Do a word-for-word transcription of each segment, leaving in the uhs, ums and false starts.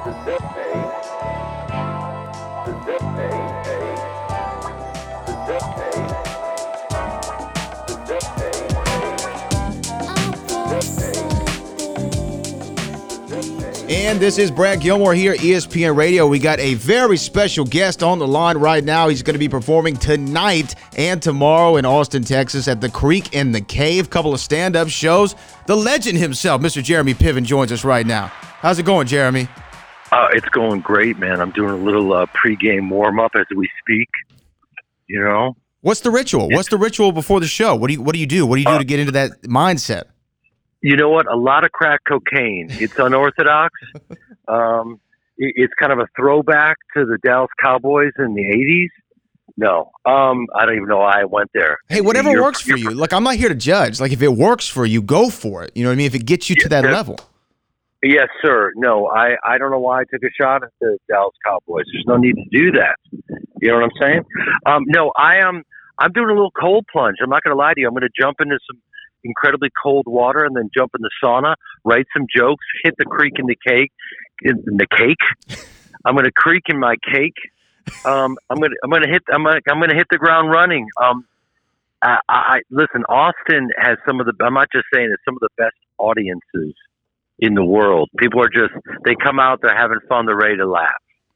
And this is Brad Gilmore here, E S P N Radio. We got a very special guest on the line right now. He's going to be performing tonight and tomorrow in Austin, Texas at the Creek and the Cave. Couple of stand-up shows. The legend himself, Mister Jeremy Piven, joins us right now. How's it going, Jeremy? Uh, it's going great, man. I'm doing a little uh, pregame warm-up as we speak, you know? What's the ritual? What's the ritual before the show? What do you, what do you do? What do you do uh, to get into that mindset? You know what? A lot of crack cocaine. It's unorthodox. um, it, it's kind of a throwback to the Dallas Cowboys in the eighties. No, um, I don't even know why I went there. Hey, whatever you're, works for you. Look, I'm not here to judge. Like, if it works for you, go for it. You know what I mean? If it gets you to that yeah, level. Yes, sir. No, I, I don't know why I took a shot at the Dallas Cowboys. There's no need to do that. You know what I'm saying? Um, no, I am. I'm doing a little cold plunge. I'm not going to lie to you. I'm going to jump into some incredibly cold water and then jump in the sauna, write some jokes, hit the creek in the cake, in the cake. I'm going to creek in my cake. Um, I'm going to, I'm going to hit, I'm going to, I'm going to hit the ground running. Um, I, I, listen, Austin has some of the, I'm not just saying it, some of the best audiences in the world. People are just, they come out, they're having fun, they're ready to laugh.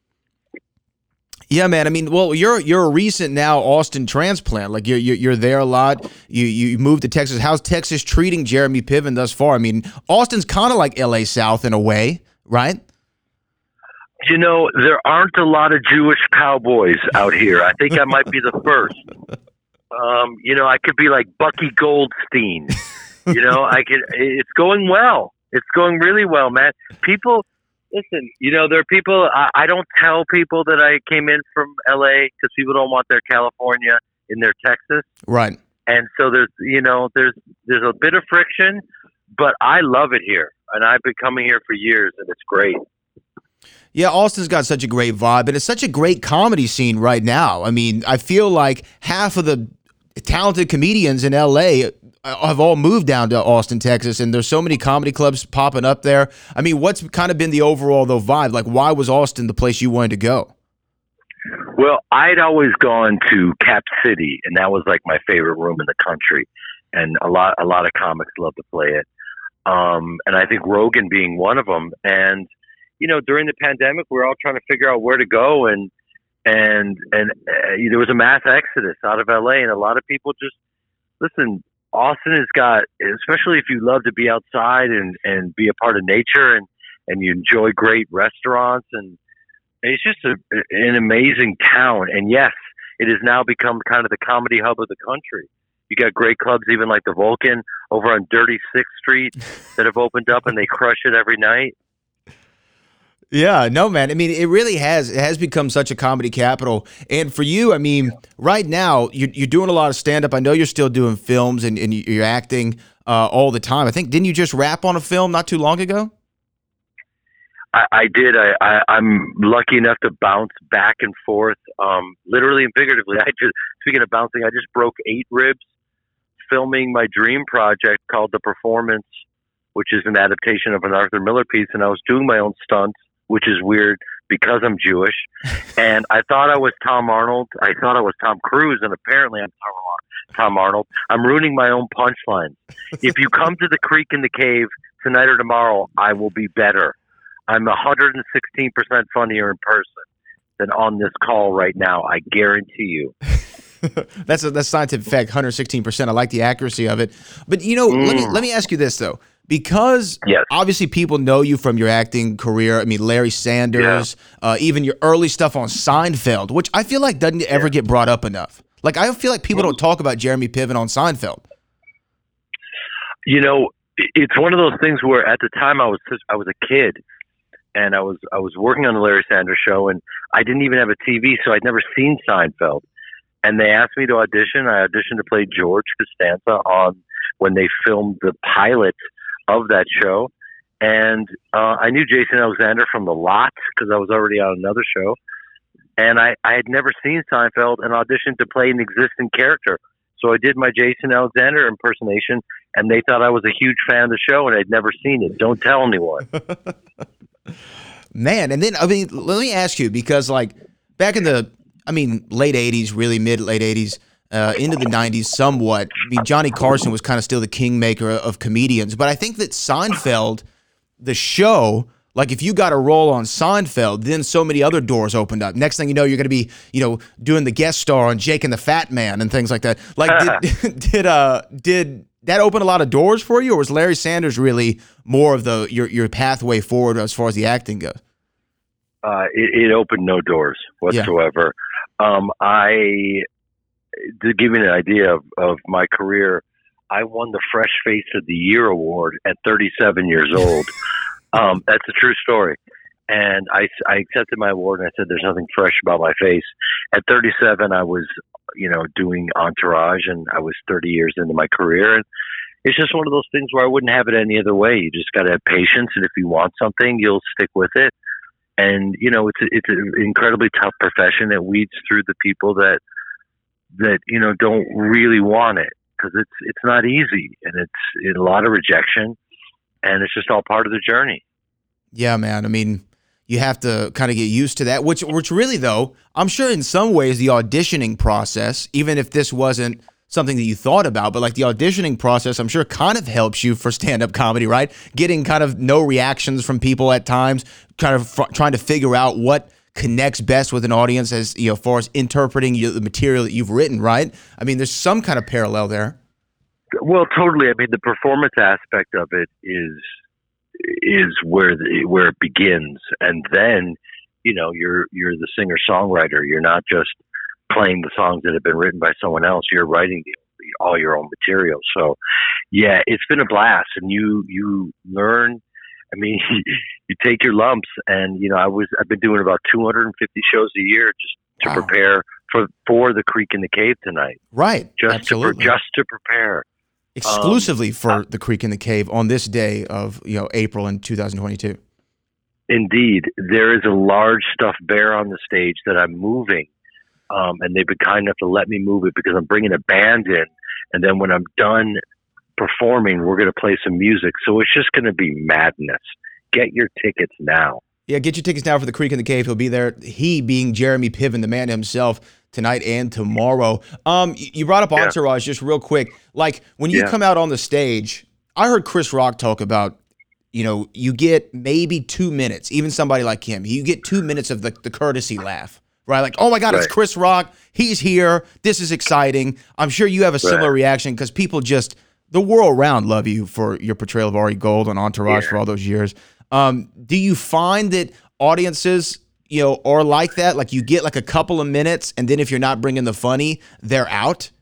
Yeah, man. I mean, well, you're you're a recent now Austin transplant. Like you're you're, you're there a lot. You you moved to Texas. How's Texas treating Jeremy Piven thus far? I mean, Austin's kind of like L A South in a way, right? You know, there aren't a lot of Jewish cowboys out here. I think I might be the first. Um, you know, I could be like Bucky Goldstein. You know, I could. It's going well. It's going really well, man. People. Listen, you know, there are people, I, I don't tell people that I came in from L A because people don't want their California in their Texas. Right. And so there's, you know, there's there's a bit of friction, but I love it here. And I've been coming here for years, and it's great. Yeah, Austin's got such a great vibe, and it's such a great comedy scene right now. I mean, I feel like half of the talented comedians in L A have all moved down to Austin, Texas, and there's so many comedy clubs popping up there. I mean, what's kind of been the overall, though, vibe? Like, why was Austin the place you wanted to go? Well, I'd always gone to Cap City, and that was like my favorite room in the country, and a lot a lot of comics love to play it. Um, and I think Rogan being one of them. And, you know, during the pandemic, we were all trying to figure out where to go, and and and uh, there was a mass exodus out of L A, and a lot of people just, listen, Austin has got, especially if you love to be outside and, and be a part of nature and, and you enjoy great restaurants, and it's just a, an amazing town. And yes, it has now become kind of the comedy hub of the country. You got great clubs, even like the Vulcan over on Dirty Sixth Street that have opened up, and they crush it every night. Yeah, no, man. I mean, it really has. It has become such a comedy capital. And for you, I mean, right now, you're, you're doing a lot of stand-up. I know you're still doing films and, and you're acting uh, all the time. I think, didn't you just rap on a film not too long ago? I, I did. I, I, I'm lucky enough to bounce back and forth, um, literally and figuratively. I just, speaking of bouncing, I just broke eight ribs filming my dream project called The Performance, which is an adaptation of an Arthur Miller piece, and I was doing my own stunts, which is weird because I'm Jewish. And I thought I was Tom Arnold. I thought I was Tom Cruise, and apparently I'm Tom, Tom Arnold. I'm ruining my own punchline. If you come to the Creek in the Cave tonight or tomorrow, I will be better. I'm one hundred sixteen percent funnier in person than on this call right now. I guarantee you. that's a that's scientific fact, one hundred sixteen percent. I like the accuracy of it. But, you know, mm. let me let me ask you this, though. Because yes. obviously people know you from your acting career. I mean, Larry Sanders, yeah. uh, even your early stuff on Seinfeld, which I feel like doesn't ever yeah. get brought up enough. Like, I feel like people don't talk about Jeremy Piven on Seinfeld. You know, it's one of those things where at the time I was I was a kid, and I was I was working on the Larry Sanders Show, and I didn't even have a T V, so I'd never seen Seinfeld. And they asked me to audition. I auditioned to play George Costanza on when they filmed the pilot of that show. And uh, I knew Jason Alexander from The Lot because I was already on another show. And I, I had never seen Seinfeld and auditioned to play an existing character. So I did my Jason Alexander impersonation, and they thought I was a huge fan of the show, and I'd never seen it. Don't tell anyone. Man, and then, I mean, let me ask you, because, like, back in the, I mean, late eighties, really mid, late eighties, uh, into the nineties somewhat, I mean, Johnny Carson was kind of still the kingmaker of comedians, but I think that Seinfeld, the show, like, if you got a role on Seinfeld, then so many other doors opened up. Next thing you know, you're going to be, you know, doing the guest star on Jake and the Fat Man and things like that. Like, did, did, uh, did that open a lot of doors for you, or was Larry Sanders really more of the your your pathway forward as far as the acting goes? Uh, it, it opened no doors whatsoever. Yeah. Um, I, to give you an idea of, of my career, I won the Fresh Face of the Year award at thirty-seven years old. um, that's a true story. And I, I accepted my award, and I said, there's nothing fresh about my face. At thirty-seven, I was, you know, doing Entourage, and I was thirty years into my career. And it's just one of those things where I wouldn't have it any other way. You just got to have patience, and if you want something, you'll stick with it. And, you know, it's a, it's an incredibly tough profession that weeds through the people that, that, you know, don't really want it, because it's, it's not easy, and it's, it's a lot of rejection, and it's just all part of the journey. Yeah, man. I mean, you have to kind of get used to that, which, which really, though, I'm sure in some ways the auditioning process, even if this wasn't something that you thought about, but like the auditioning process, I'm sure kind of helps you for stand-up comedy, right? Getting kind of no reactions from people at times, kind of f- trying to figure out what connects best with an audience as, you know, far as interpreting you, the material that you've written, right? I mean, there's some kind of parallel there. Well, totally. I mean, the performance aspect of it is is where the, where it begins, and then, you know, you're you're the singer songwriter. You're not just playing the songs that have been written by someone else. You're writing the, all your own material. So, yeah, it's been a blast, and you you learn. I mean, you take your lumps, and you know, I was I've been doing about two hundred fifty shows a year just to wow. prepare for for the Creek in the Cave tonight. Right, just absolutely. to just to prepare. Exclusively um, for the Creek in the Cave on this day of, you know, April in two thousand twenty-two. Indeed, there is a large stuffed bear on the stage that I'm moving, um, and they've been kind enough to let me move it because I'm bringing a band in, and then when I'm done performing, we're going to play some music. So it's just going to be madness. Get your tickets now. Yeah, get your tickets now for the Creek in the Cave. He'll be there. He being Jeremy Piven, the man himself, tonight and tomorrow. Um, you brought up Entourage yeah. just real quick. Like, when you yeah. come out on the stage, I heard Chris Rock talk about, you know, you get maybe two minutes, even somebody like him, you get two minutes of the, the courtesy laugh, right? Like, oh my God, right. it's Chris Rock. He's here. This is exciting. I'm sure you have a similar right. reaction, because people just, the world around love you for your portrayal of Ari Gold on Entourage yeah. for all those years. Um, do you find that audiences, you know, are like that? Like, you get like a couple of minutes, and then if you're not bringing the funny, they're out?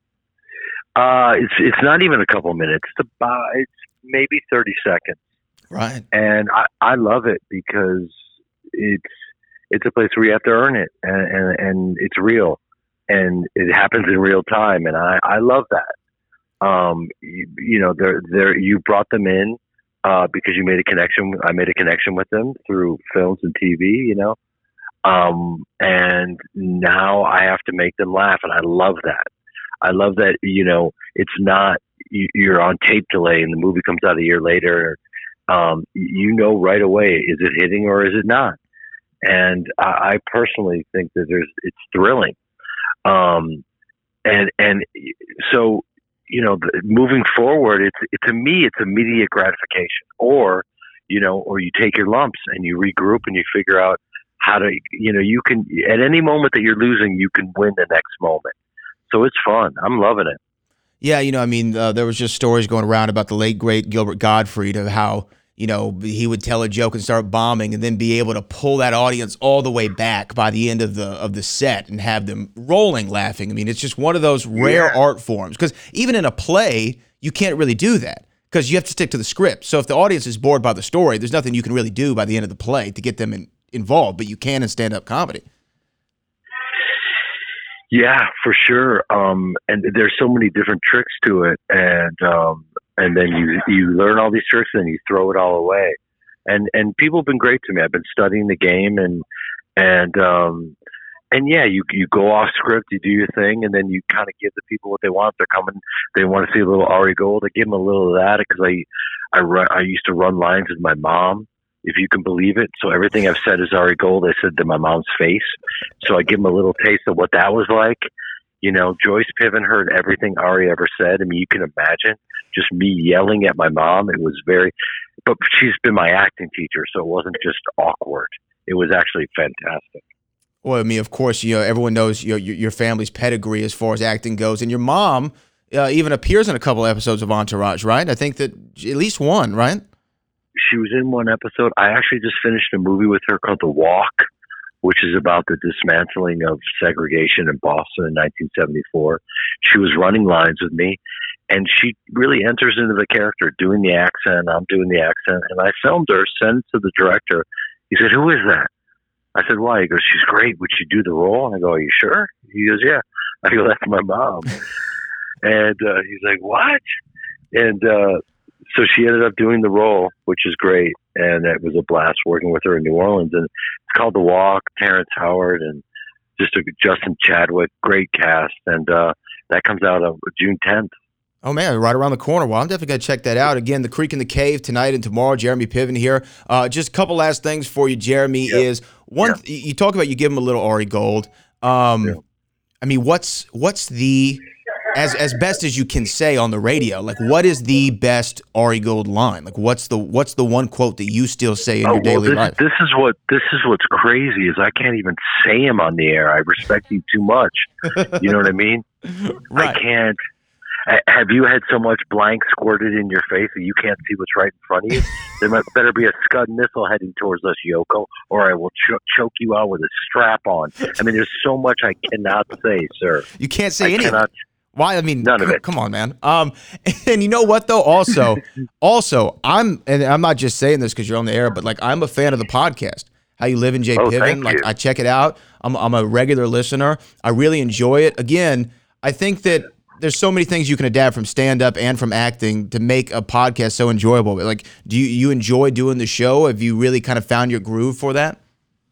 Uh, it's it's not even a couple of minutes. It's about it's maybe thirty seconds. Right. And I, I love it because it's it's a place where you have to earn it, and, and, and it's real, and it happens in real time, and I, I love that. Um, you, you know, they're, they're, you brought them in uh, because you made a connection. I made a connection with them through films and T V, you know, um, and now I have to make them laugh, and I love that. I love that, you know, it's not, you, you're on tape delay and the movie comes out a year later. Um, you know right away, is it hitting or is it not? And I, I personally think that there's, it's thrilling. Um, and, and so, you know, the, moving forward, it's, it, to me, it's immediate gratification, or, you know, or you take your lumps and you regroup and you figure out how to, you know, you can, at any moment that you're losing, you can win the next moment. So it's fun. I'm loving it. Yeah, you know, I mean, uh, there was just stories going around about the late, great Gilbert Gottfried, of how, you know, he would tell a joke and start bombing and then be able to pull that audience all the way back by the end of the of the set and have them rolling laughing. I mean, it's just one of those rare yeah. art forms, because even in a play, you can't really do that because you have to stick to the script. So if the audience is bored by the story, there's nothing you can really do by the end of the play to get them in, involved, but you can in stand-up comedy. Yeah, for sure. Um, and there's so many different tricks to it. And, um, and then you, you learn all these tricks and you throw it all away. And, and people have been great to me. I've been studying the game, and, and, um, and yeah, you, you go off script, you do your thing, and then you kind of give the people what they want. They're coming, they want to see a little Ari Gold. I give them a little of that because I, I run, I used to run lines with my mom. if you can believe it. So everything I've said is Ari Gold. I said to my mom's face. So I give him a little taste of what that was like. You know, Joyce Piven heard everything Ari ever said. I mean, you can imagine just me yelling at my mom. It was very, but she's been my acting teacher, so it wasn't just awkward. It was actually fantastic. Well, I mean, of course, you know, everyone knows your your family's pedigree as far as acting goes, and your mom uh, even appears in a couple episodes of Entourage, right? I think that at least one, right? She was in one episode. I actually just finished a movie with her called The Walk, which is about the dismantling of segregation in Boston in nineteen seventy-four. She was running lines with me, and she really enters into the character, doing the accent. I'm doing the accent, and I filmed her, sent it to the director. He said, "Who is that?" I said, "Why?" He goes, "She's great. Would she do the role?" I go, "Are you sure?" He goes, "Yeah." I go, "That's my mom." And uh, he's like, "What?" And uh, so she ended up doing the role, which is great. And it was a blast working with her in New Orleans. And it's called The Walk, Terrence Howard, and just a, Justin Chadwick, great cast. And uh, that comes out on June tenth. Oh, man, right around the corner. Well, I'm definitely going to check that out. Again, The Creek and the Cave tonight and tomorrow. Jeremy Piven here. Uh, just a couple last things for you, Jeremy, yep. is one, yep. you talk about you give him a little Ari Gold. Um, yep. I mean, what's what's the, as as best as you can say on the radio, like what is the best Ari Gold line? Like what's the what's the one quote that you still say in oh, your daily well, this, life? This is what this is what's crazy is I can't even say him on the air. I respect you too much. You know what I mean? Right. I can't. Have you had so much blank squirted in your face that you can't see what's right in front of you? There might better be a Scud missile heading towards us, Yoko, or I will ch- choke you out with a strap on. I mean, there's so much I cannot say, sir. You can't say I anything. Cannot, Why? I mean, none of c- it. Come on, man. Um, and you know what though? Also, also, I'm and I'm not just saying this because you're on the air, but like I'm a fan of the podcast. How You Live in Jay oh, Piven. Thank like you. I check it out. I'm I'm a regular listener. I really enjoy it. Again, I think that there's so many things you can adapt from stand-up and from acting to make a podcast so enjoyable. But like, do you, you enjoy doing the show? Have you really kind of found your groove for that?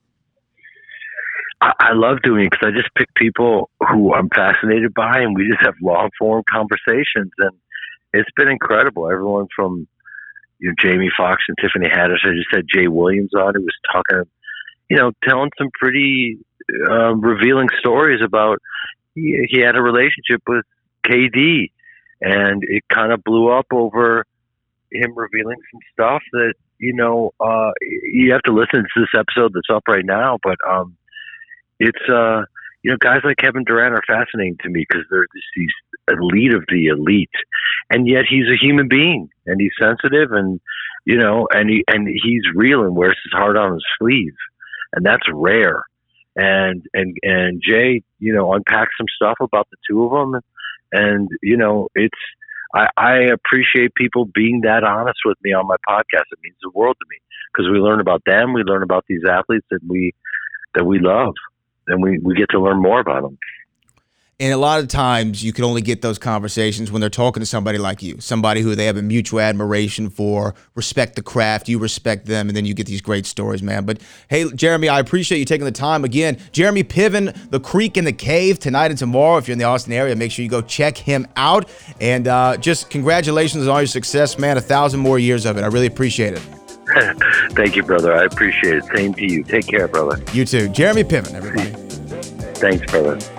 I, I love doing it because I just pick people who I'm fascinated by, and we just have long-form conversations, and it's been incredible. Everyone from you know Jamie Foxx and Tiffany Haddish. I just had Jay Williams on, who was talking, you know, telling some pretty uh, revealing stories about he, he had a relationship with K D, and it kind of blew up over him revealing some stuff that you know uh you have to listen to this episode that's up right now, but um it's uh you know guys like Kevin Durant are fascinating to me because they're just these elite of the elite, and yet he's a human being and he's sensitive, and you know and he and he's real and wears his heart on his sleeve, and that's rare. And and and Jay, you know, unpacked some stuff about the two of them. And, you know, it's, I, I appreciate people being that honest with me on my podcast. It means the world to me because we learn about them. We learn about these athletes that we, that we love, and we, we get to learn more about them. And a lot of times you can only get those conversations when they're talking to somebody like you, somebody who they have a mutual admiration for, respect the craft, you respect them, and then you get these great stories, man. But hey, Jeremy, I appreciate you taking the time. Again, Jeremy Piven, The Creek and the Cave, tonight and tomorrow. If you're in the Austin area, make sure you go check him out. And uh, just congratulations on all your success, man. A thousand more years of it. I really appreciate it. Thank you, brother. I appreciate it. Same to you. Take care, brother. You too. Jeremy Piven, everybody. Thanks, brother.